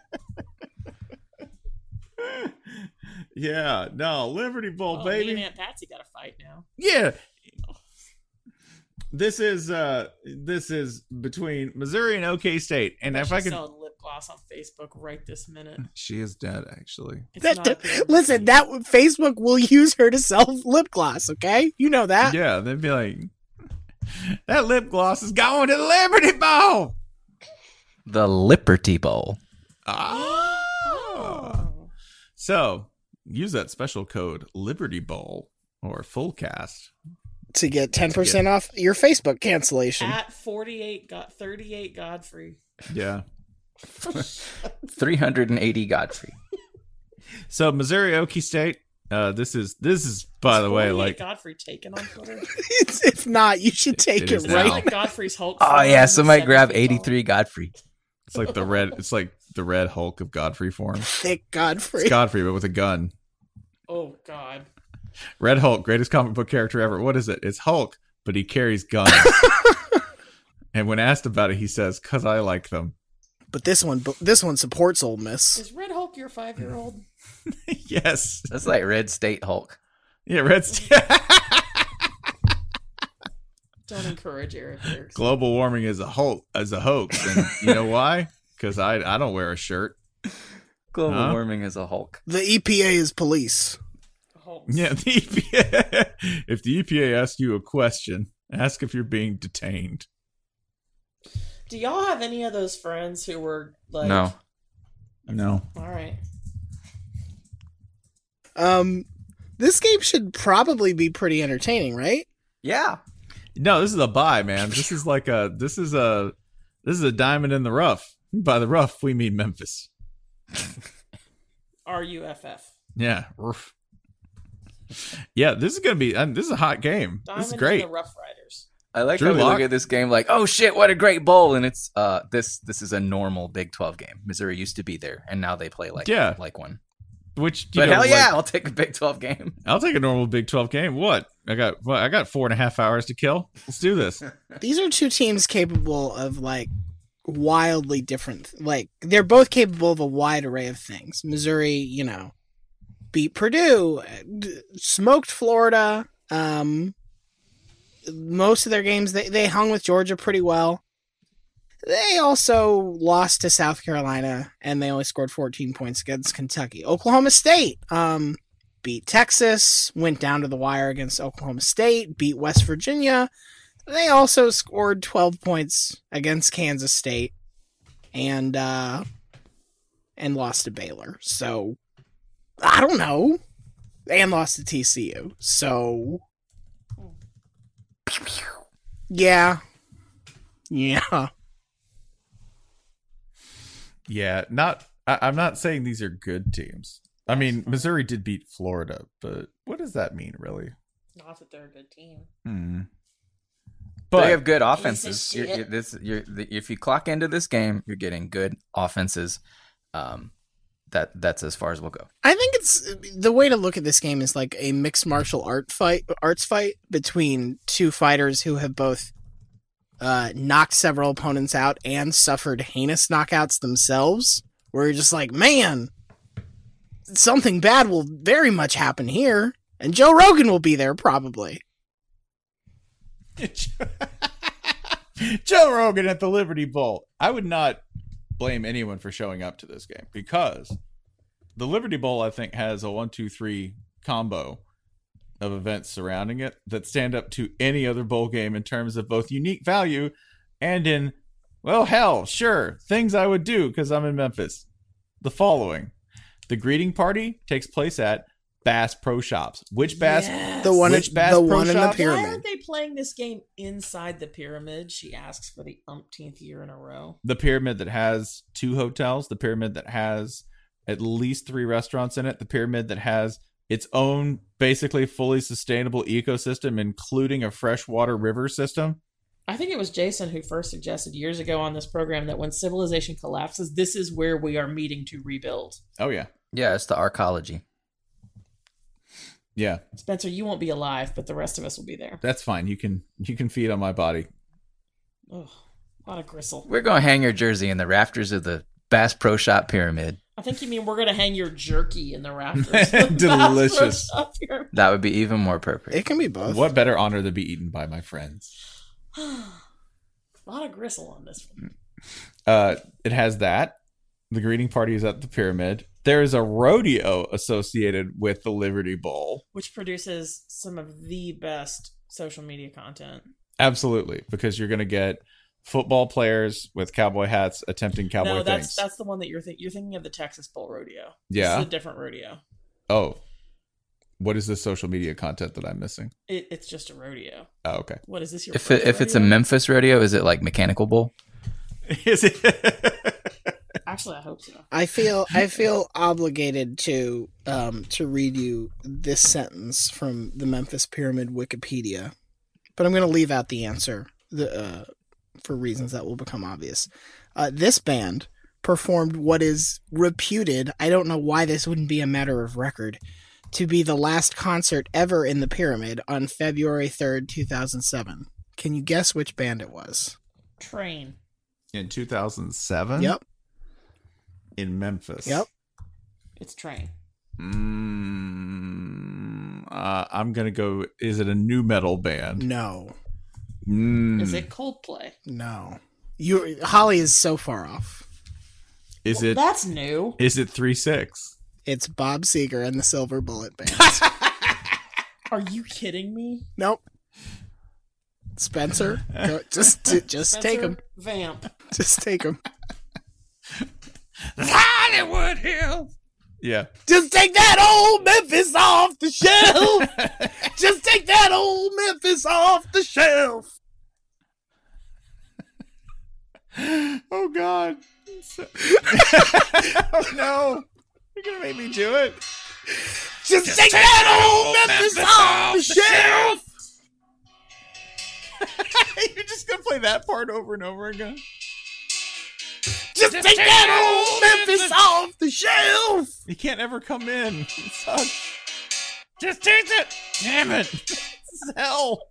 Yeah, no, Liberty Bowl, Oh, baby. me and Aunt Patsy got to fight now. Yeah. This is between Missouri and OK State. And if I She's could, selling lip gloss on Facebook right this minute. she is dead, actually. It's That, not good. listen, that Facebook will use her to sell lip gloss, okay? You know that. Yeah, they'd be like, that lip gloss is going to the Liberty Bowl. The Liberty Bowl. Ah. Oh. So use that special code Liberty Bowl or Fullcast. To get 10% off your Facebook cancellation. At 38 Godfrey. Yeah. 380 Godfrey. So Missouri Okie State. This is by the way, 48 like, Godfrey taken on Twitter. If not, you should take It it, is Is now. that right. like Godfrey's Hulk? Oh form? yeah, somebody 7 grab feet tall? 83 Godfrey. it's like the red. It's like the red Hulk of Godfrey form. Thick Godfrey. It's Godfrey, but with a gun. Oh God. Red Hulk, greatest comic book character ever. What is it? It's Hulk, but he carries guns. And when asked about it, he says, "'Cause I like them." But this one supports Ole Miss. Is Red Hulk your 5-year-old? Yes. That's like Red State Hulk. Yeah, Red. Don't encourage Eric Erickson. Global warming is a hoax, and you know why? Because I don't wear a shirt. Global Huh? warming is a Hulk. The EPA is police. Hulks. Yeah, the EPA. If the EPA asks you a question, ask if you're being detained. Do y'all have any of those friends who were like? No. No. All right. This game should probably be pretty entertaining, right? Yeah. No, this is a buy, man. This is a diamond in the rough. By the rough, we mean Memphis. RUFF. Yeah. Roof. Yeah, this is gonna be. This is a hot game. Diamond This is great. and the Rough Riders. I like Drew how we Lock? look at this game like, oh shit, what a great bowl, and it's this is a normal Big 12 game. Missouri used to be there, and now they play like one. Which, But hell yeah, I'll take a Big 12 game. I'll take a normal Big 12 game. What? I got 4.5 hours to kill. Let's do this. These are two teams capable of like wildly different. Like they're both capable of a wide array of things. Missouri, beat Purdue, smoked Florida. Most of their games they hung with Georgia pretty well. They also lost to South Carolina, and they only scored 14 points against Kentucky. Oklahoma State beat Texas, went down to the wire against Oklahoma State, beat West Virginia. They also scored 12 points against Kansas State, and lost to Baylor. So, I don't know. And lost to TCU. So, yeah. Yeah. Yeah, I'm not saying these are good teams. I mean, Missouri did beat Florida, but what does that mean, really? Not that they're a good team. But They have good offenses. shit. If you clock into this game, you're getting good offenses. that's as far as we'll go. I think it's the way to look at this game is like a mixed martial arts fight between two fighters who have both knocked several opponents out and suffered heinous knockouts themselves. Where you're just like, man, something bad will very much happen here, and Joe Rogan will be there probably. Joe Rogan at the Liberty Bowl. I would not blame anyone for showing up to this game because the Liberty Bowl, I think, has a 1-2-3 combo of events surrounding it that stand up to any other bowl game in terms of both unique value and in, well, hell, sure, things I would do because I'm in Memphis. The following. The greeting party takes place at Bass Pro Shops. Which Bass? Yes. The one, Which Bass the Pro one in the Shops? Why pyramid. aren't they playing this game inside the pyramid? She asks for the umpteenth year in a row. The pyramid that has 2 hotels. The pyramid that has at least 3 restaurants in it. The pyramid that has its own basically fully sustainable ecosystem, including a freshwater river system. I think it was Jason who first suggested years ago on this program that when civilization collapses, this is where we are meeting to rebuild. Oh, yeah. Yeah, it's the arcology. Yeah, Spencer, you won't be alive, but the rest of us will be there. that's fine. You can feed on my body. Ugh, a lot of gristle. We're going to hang your jersey in the rafters of the Bass Pro Shop pyramid. I think you mean we're going to hang your jerky in the rafters. of the Delicious. Bass Pro Shop pyramid. That would be even more perfect. It can be both. What better honor than be eaten by my friends? A lot of gristle on this one. It has that. The greeting party is at the pyramid. There is a rodeo associated with the Liberty Bowl. Which produces some of the best social media content. Absolutely, because you're going to get football players with cowboy hats attempting cowboy No, things. that's the one that you're thinking of, the Texas Bowl rodeo. Yeah. This is a different rodeo. Oh, what is this social media content that I'm missing? It's just a rodeo. Oh, okay. What is this? Your If first it's a rodeo? Memphis rodeo, is it like Mechanical Bull? Is it? Actually, I hope so. I feel obligated to read you this sentence from the Memphis Pyramid Wikipedia, but I'm going to leave out the answer for reasons that will become obvious. This band performed what is reputed, I don't know why this wouldn't be a matter of record, to be the last concert ever in the Pyramid on February 3rd, 2007. Can you guess which band it was? Train. In 2007? Yep. In Memphis. Yep. It's Train. I'm going to go, is it a new metal band? No. Is it Coldplay? No. Holly is so far off. Is it That's new. Is it 3-6? It's Bob Seger and the Silver Bullet Band. Are you kidding me? Nope. Spencer, just take him. Vamp. Just take him. Hollywood Hills. Yeah. Just take that old Memphis off the shelf. Just take that old Memphis off the shelf. Oh, God. Oh, no. You're going to make me do it. Just take that old Memphis off the shelf. You're just going to play that part over and over again? Just take that old Memphis off the shelf. You can't ever come in. It sucks. Just take it. Damn it. This is hell.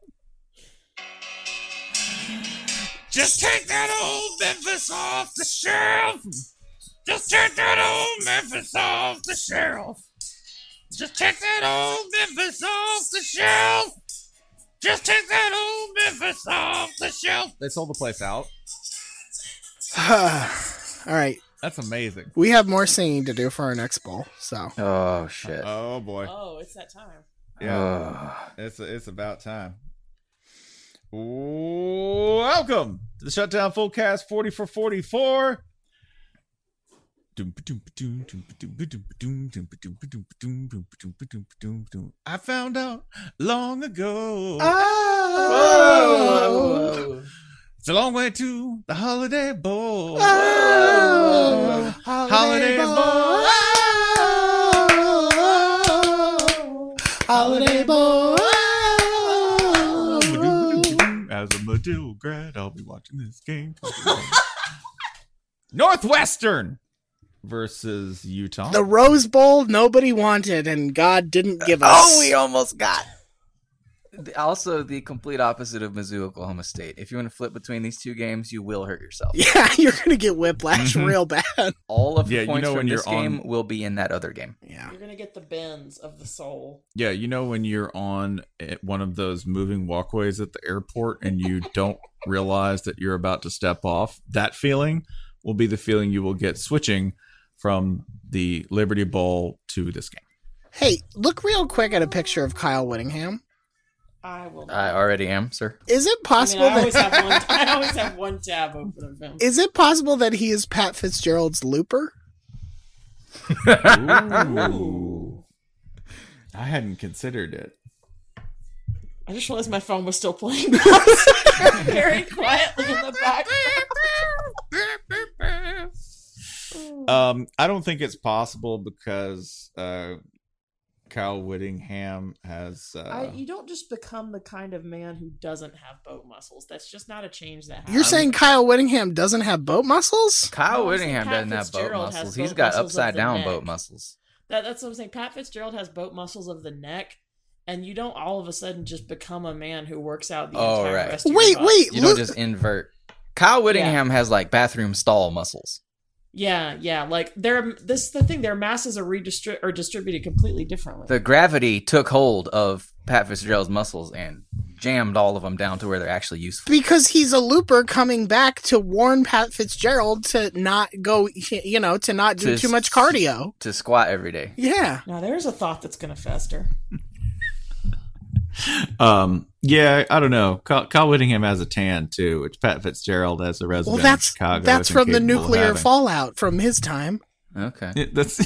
Just take that old Memphis off the shelf. Just take that old Memphis off the shelf. Just take that old Memphis off the shelf. Just take that old Memphis off the shelf. They sold the place out. All right. That's amazing. We have more singing to do for our next bowl, so. Oh, shit. Oh, boy. Oh, it's that time. Yeah. It's about time. Welcome to the Shutdown Fullcast 40 for 44. I found out long ago. Oh. It's a long way to the Holiday Bowl. Oh. Holiday Bowl. Holiday Bowl. As a Medill grad, I'll be watching this game. Northwestern versus Utah. The Rose Bowl nobody wanted, and God didn't give us. Oh, we almost got. Also, the complete opposite of Mizzou, Oklahoma State. If you want to flip between these two games, you will hurt yourself. Yeah, you're gonna get whiplash Mhm. real bad. All of the Yeah, you points know when from this you're on- game will be in that other game. Yeah. You're gonna get the bends of the soul. Yeah, you know when you're on one of those moving walkways at the airport and you don't realize that you're about to step off, that feeling will be the feeling you will get switching from the Liberty Bowl to this game. Hey, look real quick at a picture of Kyle Whittingham. I will. Not. I already am, sir. Is it possible I always that have one. I always have one tab open of him. is it possible that he is Pat Fitzgerald's looper? Ooh. I hadn't considered it. I just realized my phone was still playing very quietly in the background. I don't think it's possible because Kyle Whittingham has. You don't just become the kind of man who doesn't have boat muscles. That's just not a change that happens. You're saying Kyle Whittingham doesn't have boat muscles? Kyle No, I'm saying Whittingham Pat doesn't have boat Fitzgerald has muscles. boat He's got muscles of upside the down neck. boat muscles. That's what I'm saying. Pat Fitzgerald has boat muscles of the neck, and you don't all of a sudden just become a man who works out the Oh, entire right. rest of Wait, your body. wait. You Look- don't just invert. Kyle Whittingham has like bathroom stall muscles. Yeah. Like this is the thing. Their masses are distributed completely differently. The gravity took hold of Pat Fitzgerald's muscles and jammed all of them down to where they're actually useful. Because he's a looper coming back to warn Pat Fitzgerald to not go, to not do too much cardio. To squat every day. Yeah. Now there's a thought that's going to fester. Yeah, I don't know. Kyle Whittingham has a tan too, which Pat Fitzgerald as a resident Well, of Chicago. that's isn't from the capable of nuclear having. fallout from his time. Okay. That's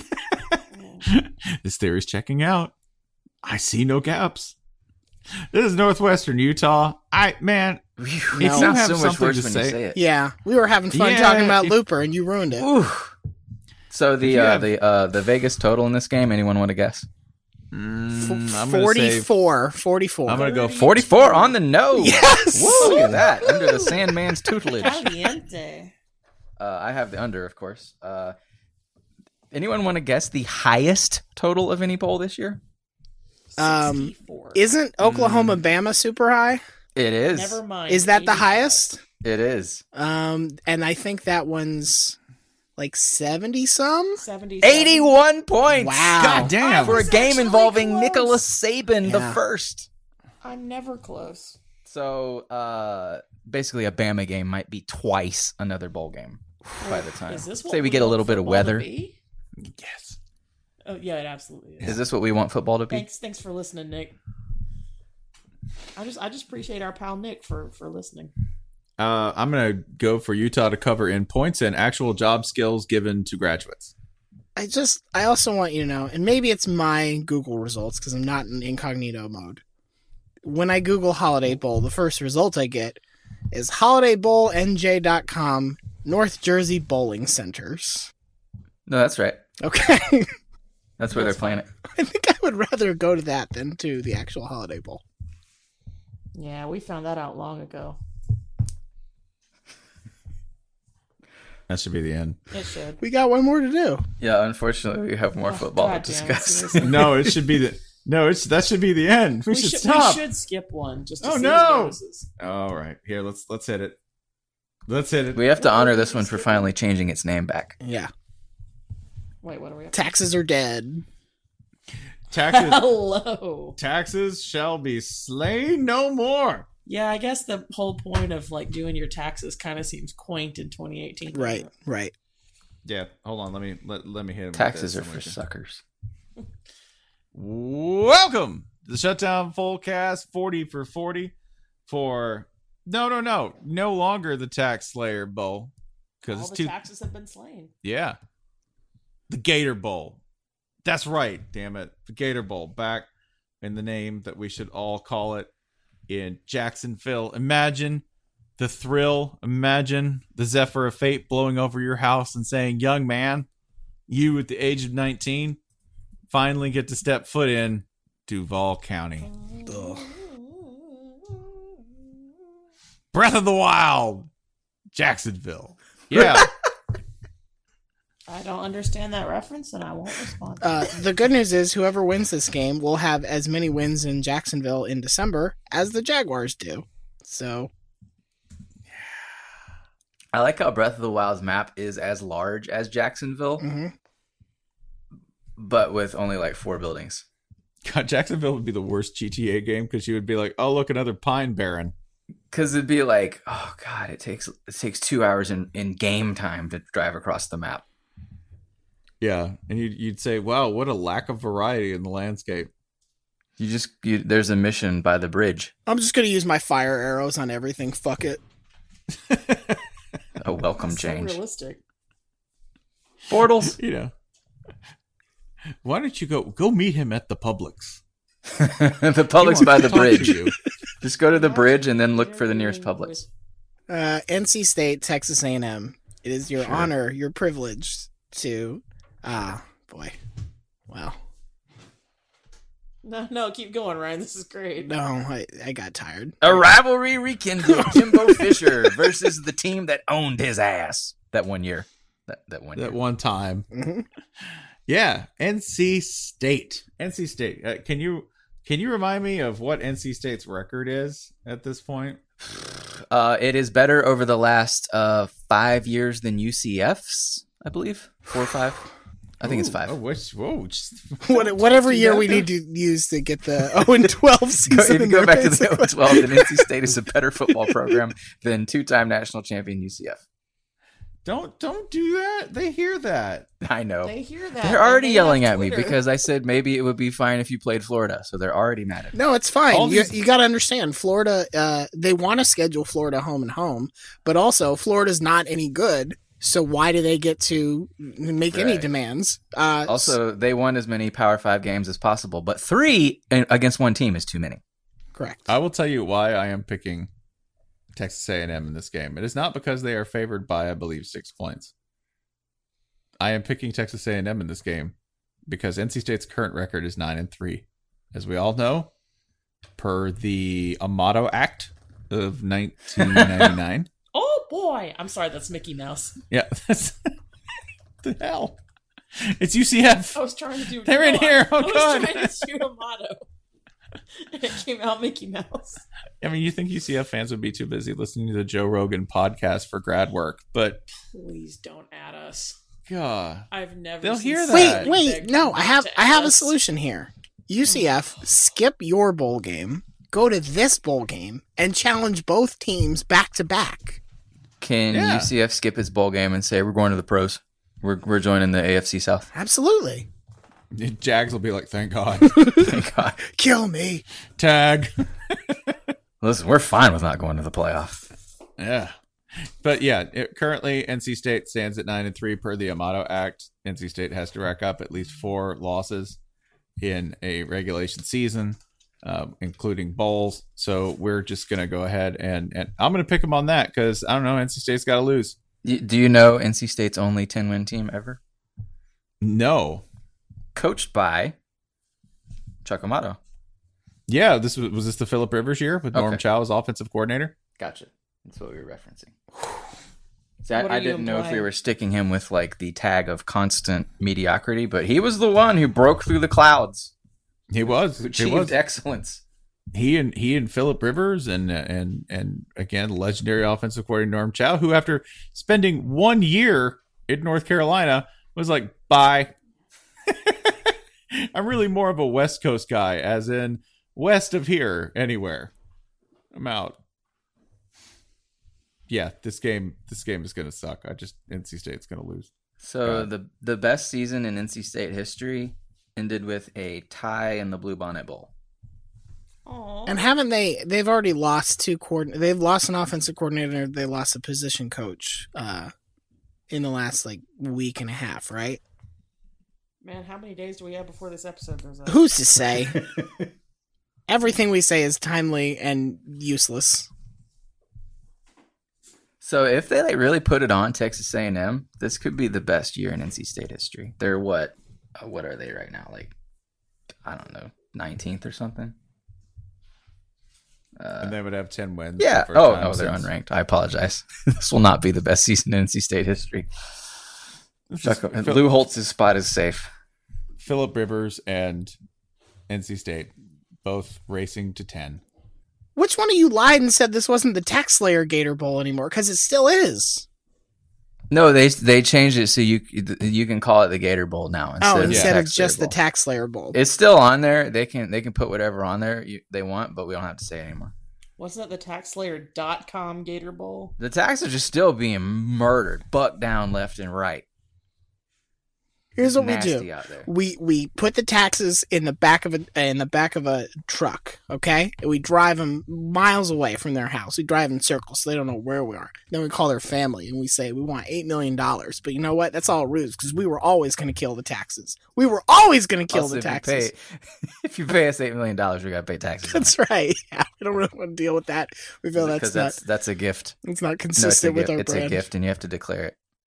this theory's checking out. I see no gaps. This is Northwestern Utah. It you sounds have so much something worse to when say- you say it. Yeah, we were having fun Yeah, talking about if- Looper, and you ruined it. Ooh. So you have- the Vegas total in this game, anyone want to guess? I'm gonna say 44. I'm gonna go 44 on the nose. Yes! Whoa, look at that. Under the Sandman's tutelage. Caliente. I have the under, of course. Anyone want to guess the highest total of any poll this year? 64. Isn't Oklahoma Bama super high? It is. Never mind. Is that the 85. highest? It is. And I think that one's like 70 some. 77. 81 points. Wow. God damn. For a was game actually involving close. Nicholas Saban the Yeah. first. I'm never close. So basically a Bama game might be twice another bowl game by the time. Is this what Say we get a want little bit of football to weather. be? Yes. Oh yeah, it absolutely is. Is this what we want football to be? Thanks for listening, Nick. I just appreciate our pal Nick for listening. I'm gonna go for Utah to cover in points and actual job skills given to graduates. I also want you to know, and maybe it's my Google results because I'm not in incognito mode. When I Google Holiday Bowl, the first result I get is holidaybowlnj.com North Jersey Bowling Centers. No, that's right. Okay. That's where they're playing it. I think I would rather go to that than to the actual Holiday Bowl. Yeah, we found that out long ago. That should be the end. It should. We got one more to do. Yeah, unfortunately, we have more football God to damn it, discuss. seriously. No, it should be that should be the end. We should stop. We should skip one just to Oh, see no. how it goes. All right, here let's hit it. Let's hit it. We have to honor this one for finally changing its name back. Yeah. Wait, what are we? Taxes are dead. Taxes. Hello. Taxes shall be slain no more. Yeah, I guess the whole point of like doing your taxes kind of seems quaint in 2018. Right, right. Yeah, hold on. Let me hit him. with Taxes this. are for suckers. Welcome to the Shutdown Fullcast 40 for 40 for no longer the Tax Slayer Bowl because All it's the too taxes have been slain. yeah, the Gator Bowl. That's right, damn it, the Gator Bowl back in the name that we should all call it in Jacksonville. Imagine the thrill. Imagine the Zephyr of Fate blowing over your house and saying, "Young man, you at the age of 19." Finally get to step foot in Duval County. Ugh. Breath of the Wild, Jacksonville. Yeah. I don't understand that reference, and I won't respond. The good news is whoever wins this game will have as many wins in Jacksonville in December as the Jaguars do. So, I like how Breath of the Wild's map is as large as Jacksonville, but with only like 4 buildings. God, Jacksonville would be the worst GTA game because you would be like, oh, look, another Pine Barren. Because it'd be like, oh god, it takes 2 hours in game time to drive across the map. Yeah, and you'd say, wow, what a lack of variety in the landscape. There's a mission by the bridge. I'm just going to use my fire arrows on everything. Fuck it. A welcome So change. realistic. Bortles. You know. Why don't you go meet him at the Publix? The Publix He by wants the to talk to bridge. you. Just go to the bridge and then look for the nearest Publix. NC State, Texas A&M. It is your honor, your privilege to... boy. Wow. No, keep going, Ryan. This is great. No, I got tired. A rivalry rekindled. Jimbo Fisher versus the team that owned his ass that one year. That one time. Mm-hmm. Yeah, NC State. NC State. Can you remind me of what NC State's record is at this point? It is better over the last 5 years than UCF's, I believe. 4 or 5. I think it's 5. Oh, Whatever year we need to use to get the 0-12 season. If you go in back there, to the 0-12, then NC State is a better football program than 2-time national champion UCF. Don't do that. They hear that. I know. They hear that. They're already and they yelling have at me Twitter. because I said maybe it would be fine if you played Florida. So they're already mad at me. No, it's fine. All these- You got to understand, Florida, they want to schedule Florida home and home, but also Florida's not any good, so why do they get to make any Right. demands? Also, they won as many Power 5 games as possible, but 3 against one team is too many. Correct. I will tell you why I am picking Texas A&M in this game. It is not because they are favored by, I believe, 6 points. I am picking Texas A&M in this game because NC State's current record is 9-3. As we all know, per the Amato Act of 1999. Oh boy! I'm sorry, that's Mickey Mouse. Yeah, that's the hell. It's UCF. I was trying to do. They're in here. Oh, I God. was trying to do a motto, and it came out Mickey Mouse. I mean, you think UCF fans would be too busy listening to the Joe Rogan podcast for grad work, but Please don't add us. God, I've never. They'll hear sincerely that. Wait, begged no, them I have to add a us. solution here. UCF, skip your bowl game, go to this bowl game, and challenge both teams back to back. Can Yeah. UCF skip its bowl game and say we're going to the pros? We're joining the AFC South. Absolutely. Jags will be like, thank God. Thank God. Kill me. Tag. Listen, we're fine with not going to the playoff. Yeah. But yeah, currently NC State stands at 9-3 per the Amato Act. NC State has to rack up at least 4 losses in a regulation season, including bowls. So we're just going to go ahead and I'm going to pick them on that because, I don't know, NC State's got to lose. Do you know NC State's only 10-win team ever? No. Coached by Chuck Amato. Yeah, this was this the Phillip Rivers year with Norm Okay. Chow as offensive coordinator? Gotcha. That's what we were referencing. What are I you didn't know if we implying? were sticking him with like the tag of constant mediocrity, but he was the one who broke through the clouds, He was. who He achieved was. excellence. He and Phillip Rivers and again legendary offensive coordinator Norm Chow, who after spending 1 year in North Carolina was like, bye. I'm really more of a West Coast guy, as in west of here, anywhere. I'm out. Yeah, this game is gonna suck. NC State's gonna lose. So God. the best season in NC State history ended with a tie in the Blue Bonnet Bowl. Aw. And haven't they've already lost 2 they've lost an offensive coordinator, they lost a position coach in the last like week and a half, right? Man, how many days do we have before this episode goes up? Who's to say? Everything we say is timely and useless. So if they like really put it on Texas A&M, this could be the best year in NC State history. They're what are they right now? Like, I don't know, 19th or something. And they would have 10 wins. Yeah. the first time They're since- unranked. I apologize. This will not be the best season in NC State history. Lou Holtz's spot is safe. Phillip Rivers and NC State both racing to 10. Which one of you lied and said this wasn't the Tax Slayer Gator Bowl anymore? Because it still is. No, they changed it so you can call it the Gator Bowl now instead of Tax just Slayer the Tax Slayer Bowl. It's still on there. They can put whatever on there they want, but we don't have to say it anymore. Wasn't it the TaxSlayer.com Gator Bowl? The taxes are still being murdered, buck down left and right. Here's what we Nasty do. out there. We put the taxes in the back of a truck, okay? And we drive them miles away from their house. We drive in circles so they don't know where we are. Then we call their family and we say we want $8 million. But you know what? That's all ruse because we were always going to kill the taxes. We were always going to kill Also, the taxes. If you pay us $8 million, we got to pay taxes. That's right. Yeah, we don't really want to deal with that. We feel that's a gift. It's not No, consistent with our it's brand. a gift, and you have to declare it.